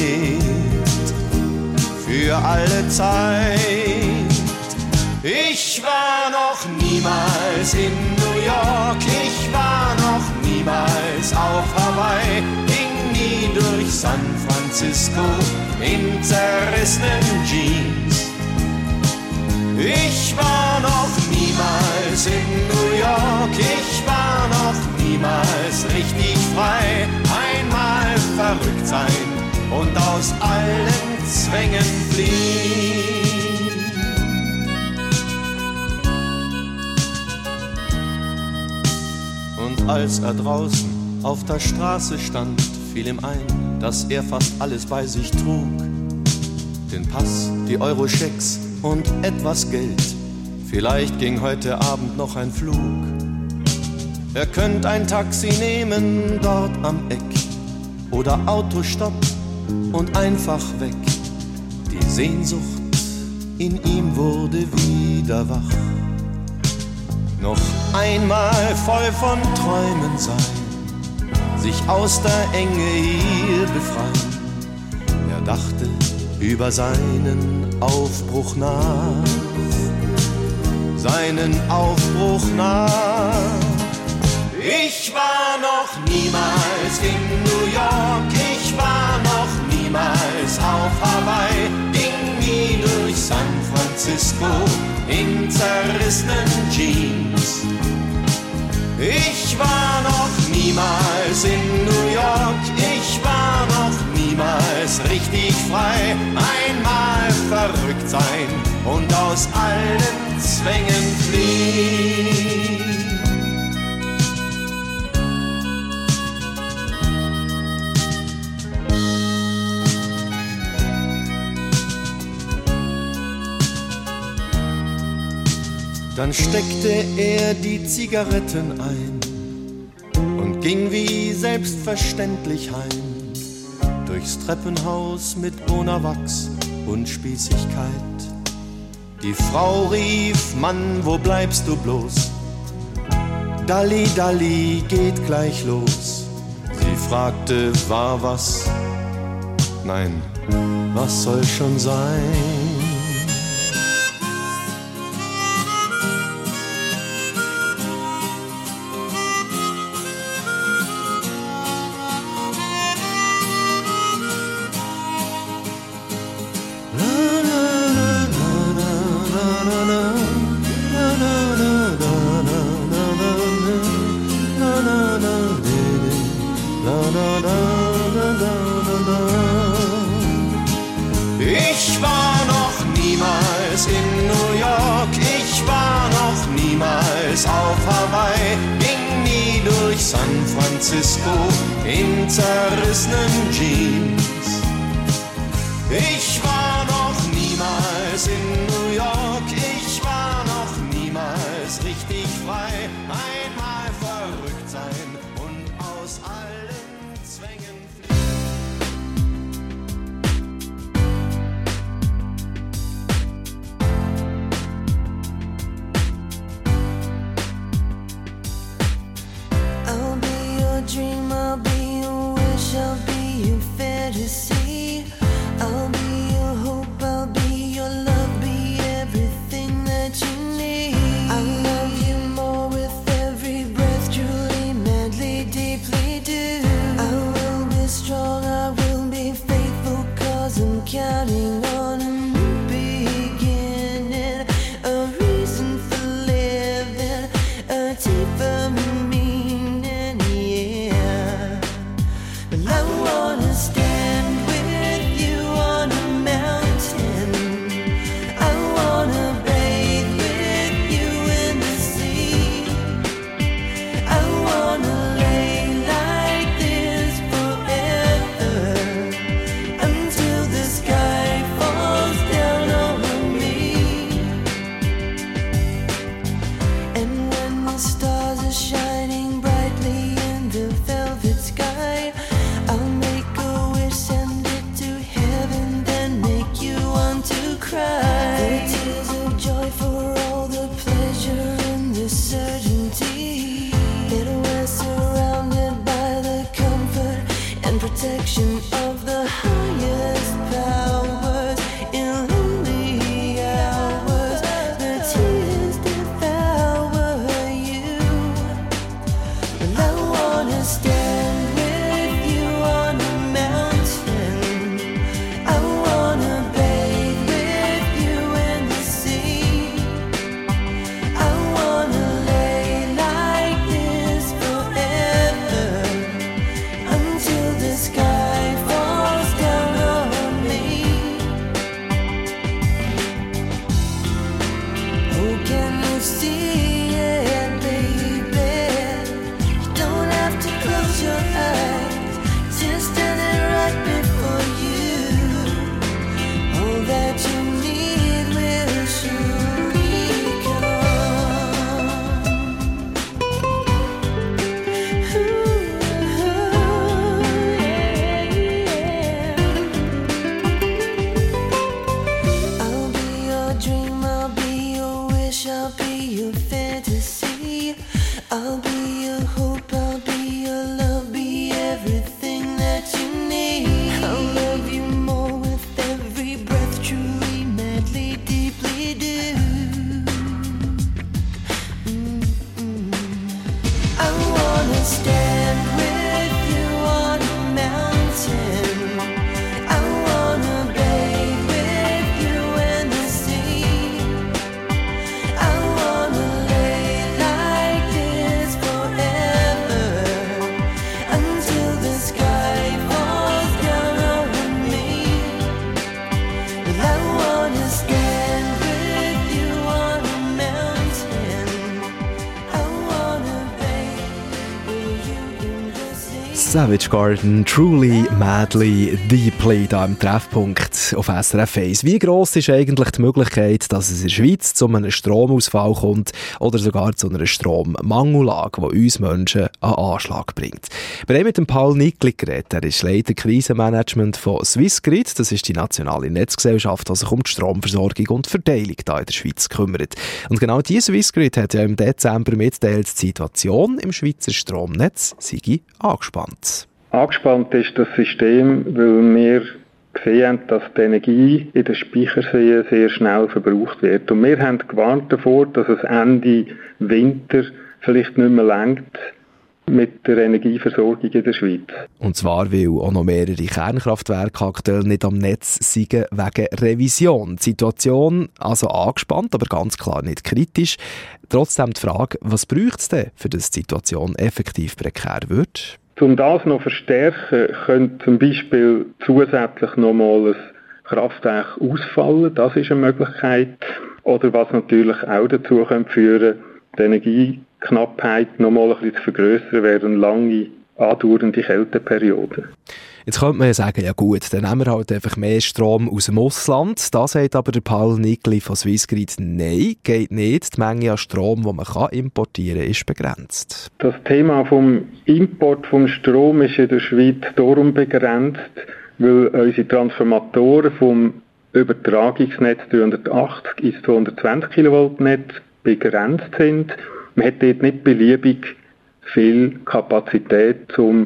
für alle Zeit. Ich war noch niemals in New York, ich war noch niemals auf Hawaii, ging nie durch San Francisco in zerrissenen Jeans. Ich war noch niemals in New York, ich war noch niemals richtig frei. Einmal verrückt sein und aus allen Zwängen fliehen. Und als er draußen auf der Straße stand, fiel ihm ein, dass er fast alles bei sich trug. Den Pass, die Euro-Schecks und etwas Geld. Vielleicht ging heute Abend noch ein Flug. Er könnte ein Taxi nehmen dort am Eck oder Autostopp und einfach weg. Die Sehnsucht in ihm wurde wieder wach. Noch einmal voll von Träumen sein, sich aus der Enge hier befreien. Er dachte über seinen Aufbruch nach, seinen Aufbruch nach. Ich war noch niemals in New York, ich war noch niemals auf Hawaii, ging nie durch San Francisco in zerrissenen Jeans. Ich war noch niemals in New York, ich war noch niemals richtig frei. Einmal verrückt sein und aus allen Zwängen fliehen. Dann steckte er die Zigaretten ein und ging wie selbstverständlich heim, durchs Treppenhaus mit Bonawachs und Spießigkeit. Die Frau rief, Mann, wo bleibst du bloß? Dalli, Dalli, geht gleich los. Sie fragte, war was? Nein, was soll schon sein? Ich war noch niemals in New York, ich war noch niemals auf Hawaii, ging nie durch San Francisco in zerrissenen Jeans. Ich war noch niemals in New York, ich war noch niemals richtig frei. Einmal verrückt sein und aus allen Zwängen fliehen. I'll be your dream wish, I'll be your fantasy. I'll be your hope, I'll be your love, be everything that you need. I love you more with every breath, truly, madly, deeply do. I will be strong, I will be faithful, cause I'm counting on a new beginning, a reason for living, a deeper meaning, yeah. Well, I wanna stand with you on a mountain. I wanna bathe with you in the sea. I wanna lay like this forever, until the sky falls down on me. And when the stars are shining brightly in the velvet sky, I'll make a wish, send it to heaven, then make you want to cry. The tears of joy for all the pleasure and the certainty that we're surrounded by the comfort and protection of the highest powers. In lonely hours, the tears devour you. And I wanna stand with you on a mountain. I wanna bathe with you in the sea. I wanna lay like this forever, until the sky falls down on me. Oh, can you see it, baby? You don't have to close your eyes, just standing right before you. All that you need will surely come. Ooh, yeah. I'll be your dream, I'll be your wish, I'll be your fantasy. I'll be your hope, I'll be your love, be everything that you need. I'll love you more with every breath, truly, madly, deeply do. Mm-mm. I wanna stand with you on a mountain. I wanna bathe with you in the sea. I wanna lay like this forever, until the sky falls down on me. Well, I wanna stand with you on a mountain. I wanna bathe with you in the sea. Savage Garden, Truly, Madly, Deeply, da im Treffpunkt auf S R F eins. Wie gross ist eigentlich die Möglichkeit, dass es in der Schweiz zu einem Stromausfall kommt oder sogar zu einer Strommangellage, die uns Menschen an Anschlag bringt? Wir haben mit dem Paul Nickli geredet. Er ist Leiter Krisenmanagement von Swissgrid. Das ist die nationale Netzgesellschaft, die sich um die Stromversorgung und Verteilung hier in der Schweiz kümmert. Und genau diese Swissgrid hat ja im Dezember mitgeteilt, die Situation im Schweizer Stromnetz sei angespannt. Angespannt ist das System, weil wir gesehen haben, dass die Energie in den Speicherseen sehr schnell verbraucht wird. Und wir haben gewarnt davor, dass es Ende Winter vielleicht nicht mehr reicht mit der Energieversorgung in der Schweiz. Und zwar, weil auch noch mehrere Kernkraftwerke aktuell nicht am Netz sind wegen Revision. Die Situation also angespannt, aber ganz klar nicht kritisch. Trotzdem die Frage, was braucht es denn, für dass die Situation effektiv prekär wird? Um das noch zu verstärken, könnte zum Beispiel zusätzlich nochmal ein Kraftwerk ausfallen. Das ist eine Möglichkeit. Oder was natürlich auch dazu könnte führen, die Energieknappheit nochmal ein bisschen zu vergrössern, während lange andauernde Kälteperioden. Jetzt könnte man ja sagen, ja gut, dann nehmen wir halt einfach mehr Strom aus dem Ausland. Da sagt aber der Paul Nickli von Swissgrid, nein, geht nicht. Die Menge an Strom, die man kann importieren kann, ist begrenzt. Das Thema vom Import von Strom ist in der Schweiz darum begrenzt, weil unsere Transformatoren vom Übertragungsnetz dreihundertachtzig ins zweihundertzwanzig Kilovolt Netz begrenzt sind. Man hat dort nicht beliebig viel Kapazität, um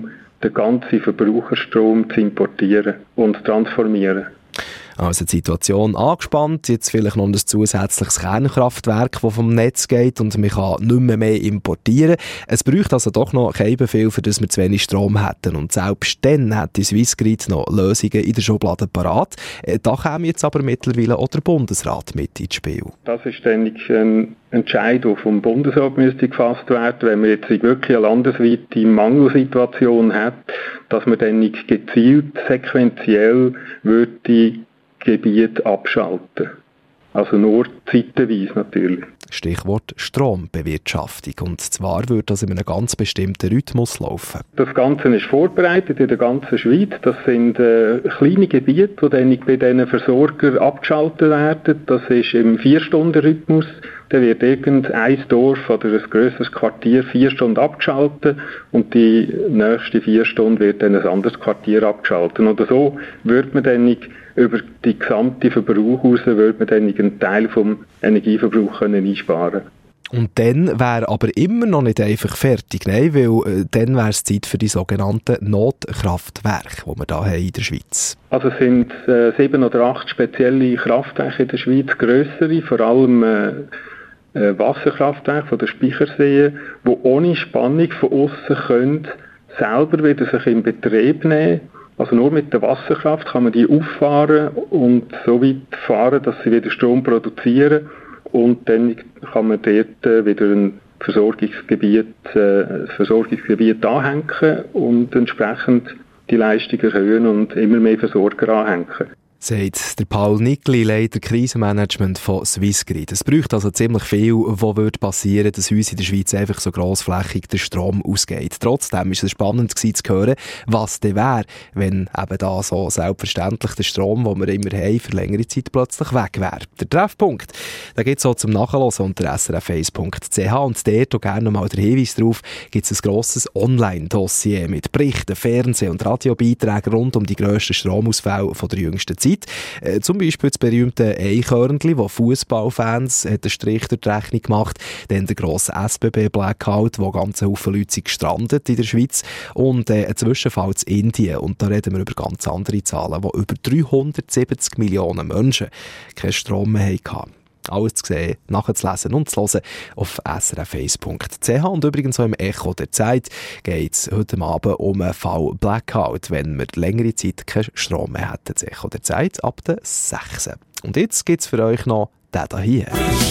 den ganzen Verbraucherstrom zu importieren und zu transformieren. Also die Situation angespannt, jetzt vielleicht noch ein zusätzliches Kernkraftwerk, das vom Netz geht und man kann nicht mehr, mehr importieren. Es braucht also doch noch kein Befehl, für das wir zu wenig Strom hätten. Und selbst dann hat die Swissgrid noch Lösungen in der Schublade parat. Da käme jetzt aber mittlerweile auch der Bundesrat mit ins Spiel. Das ist dann ein Entscheid, der vom Bundesrat müsste gefasst werden, wenn man jetzt wirklich eine landesweite Mangelsituation hat, dass man dann nicht gezielt, sequenziell würde Gebiet abschalten. Also nur zeitweise natürlich. Stichwort Strombewirtschaftung. Und zwar würde das in einem ganz bestimmten Rhythmus laufen. Das Ganze ist vorbereitet in der ganzen Schweiz. Das sind äh, kleine Gebiete, die dann bei diesen Versorgern abgeschaltet werden. Das ist im Vier-Stunden-Rhythmus. Da wird irgendein Dorf oder ein grösseres Quartier vier Stunden abgeschaltet und die nächsten vier Stunden wird dann ein anderes Quartier abgeschaltet. Oder so würde man dann nicht über die gesamte Verbrauch raus, würde man dann einen Teil vom Energieverbrauch können einsparen. Und dann wäre aber immer noch nicht einfach fertig, nein, weil äh, dann wäre es Zeit für die sogenannten Notkraftwerke, die wir hier haben in der Schweiz. Also es sind äh, sieben oder acht spezielle Kraftwerke in der Schweiz, grössere, vor allem äh, äh, Wasserkraftwerke von den Speicherseen, die ohne Spannung von außen können, selber wieder sich in Betrieb nehmen. Also nur mit der Wasserkraft kann man die auffahren und so weit fahren, dass sie wieder Strom produzieren. Und dann kann man dort wieder ein Versorgungsgebiet, äh, ein Versorgungsgebiet anhängen und entsprechend die Leistung erhöhen und immer mehr Versorger anhängen. Sagt der Paul Nickli, Leiter Krisenmanagement von Swissgrid. Es braucht also ziemlich viel, was passieren würde, dass uns in der Schweiz einfach so grossflächig der Strom ausgeht. Trotzdem war es spannend zu hören, was denn wäre, wenn eben da so selbstverständlich der Strom, den wir immer haben, für längere Zeit plötzlich weg wäre. Der Treffpunkt, da gibt es auch zum Nachhören unter s r f eins punkt c h und dort, auch gerne nochmal der Hinweis darauf, gibt es ein grosses Online-Dossier mit Berichten, Fernseh- und Radiobeiträgen rund um die grössten Stromausfälle von der jüngsten Zeit. Äh, zum Beispiel das berühmte Eichhörnli, das Fußballfans einen Strich durch die Rechnung gemacht. Dann der grosse S B B-Blackout, wo ganze Haufen Leute sind gestrandet in der Schweiz. Und äh, ein Zwischenfall in Indien. Und da reden wir über ganz andere Zahlen, wo über dreihundertsiebzig Millionen Menschen keinen Strom mehr hatten. Alles zu sehen, nachzulesen und zu hören auf s r f eins punkt c h. Und übrigens auch im Echo der Zeit geht es heute Abend um einen Fall Blackout, wenn wir längere Zeit keinen Strom mehr hätten. Das Echo der Zeit ab der sechs. Und jetzt gibt es für euch noch den hier.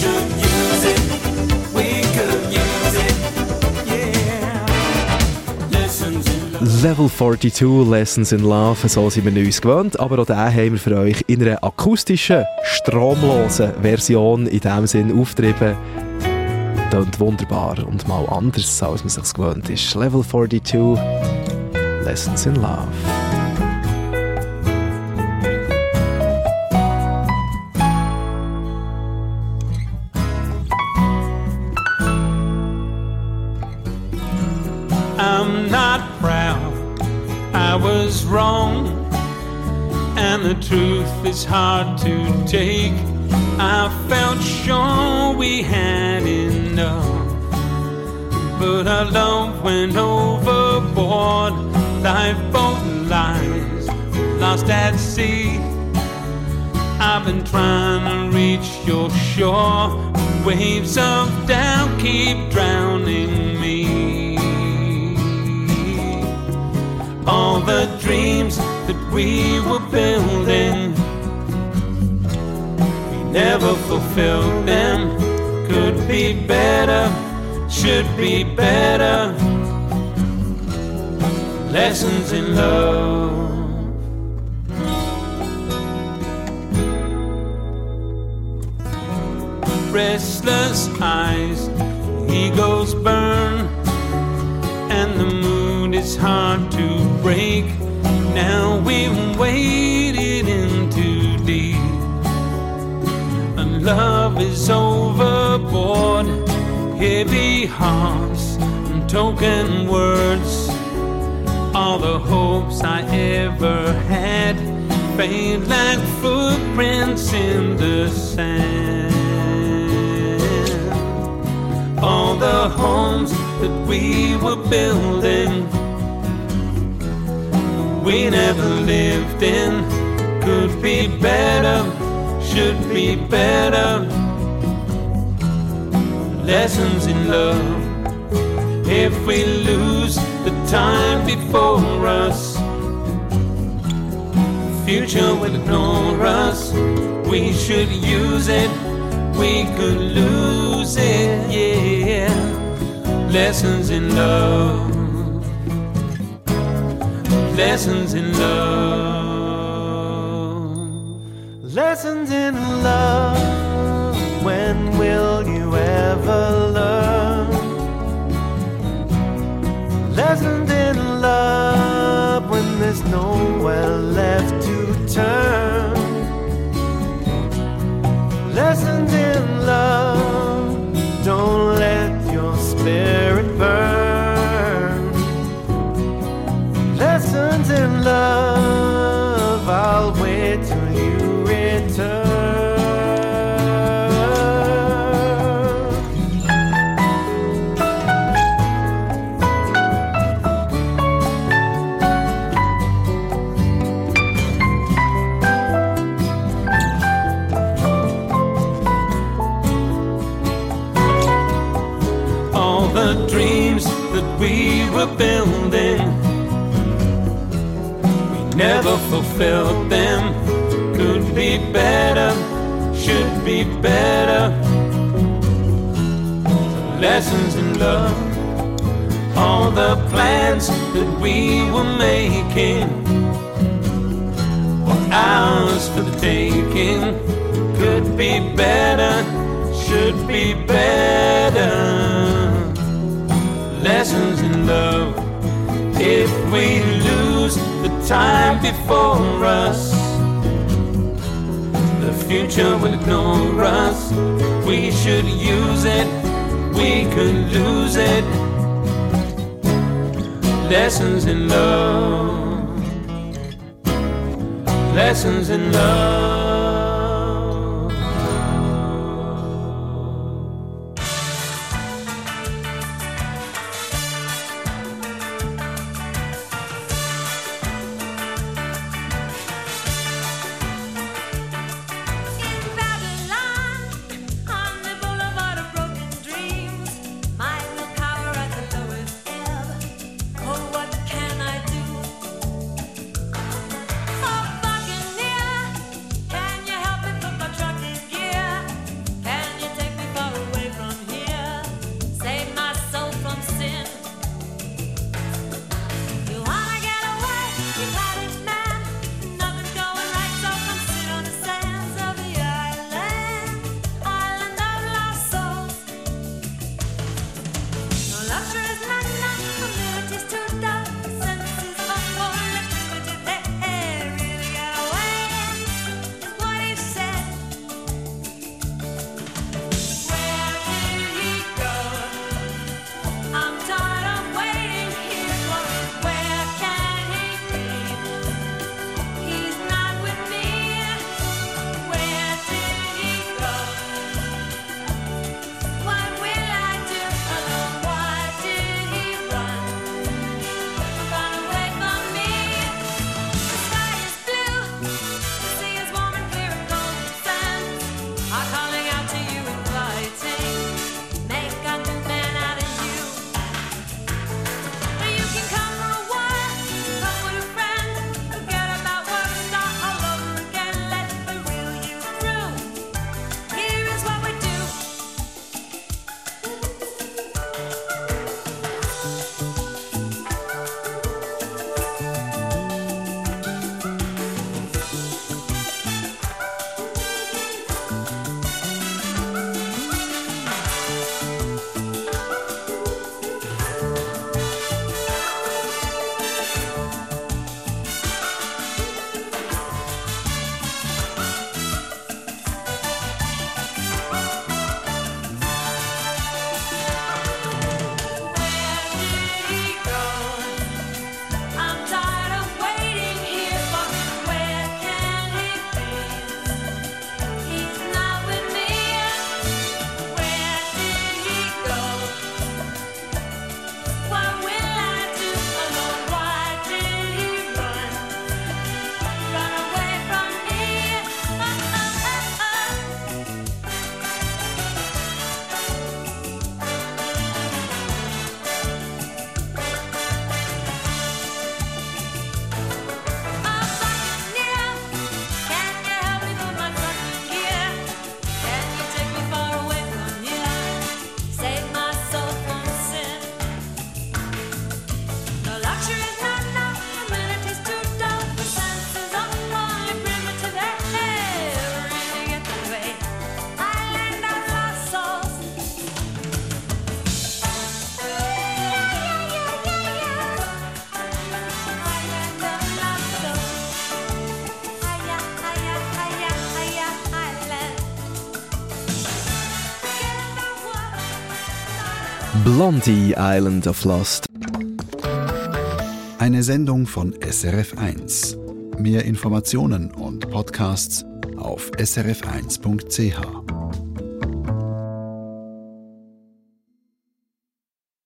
Level zweiundvierzig, Lessons in Love, so sind wir uns gewöhnt, aber auch den haben wir für euch in einer akustischen, stromlosen Version in dem Sinn aufgetrieben. Tönt wunderbar und mal anders, als man sich gewöhnt ist. Level zweiundvierzig, Lessons in Love. I'm not proud, I was wrong, and the truth is hard to take. I felt sure we had enough, but our love went overboard. Lifeboat lies lost at sea. I've been trying to reach your shore. Waves of doubt keep drowning me. All the dreams that we were building, we never fulfilled them. Could be better, should be better. Lessons in love. Restless eyes, egos burn, and the mood is hard to break. Now we've waded in too deep, and love is overboard. Heavy hearts and token words, all the hopes I ever had fade like footprints in the sand. All the homes that we were building, we never lived in. Could be better, should be better. Lessons in love. If we lose the time before us, future will ignore us. We should use it, we could lose it, yeah. Lessons in love. Lessons in love. Lessons in love. When will you ever learn? Lessons in love. When there's nowhere left to turn. Lessons in love. Don't let your spirit burn. Lessons in love. I'll wait till you return. All the dreams that we were building, never fulfilled them. Could be better, should be better. Lessons in love. All the plans that we were making were ours for the taking. Could be better, should be better. Lessons in love. If we lose the time before us, the future will ignore us. We should use it, we could lose it. Lessons in love. Lessons in love. Can you Blondie, Island of Lost. Eine Sendung von S R F eins. Mehr Informationen und Podcasts auf s r f eins punkt c h.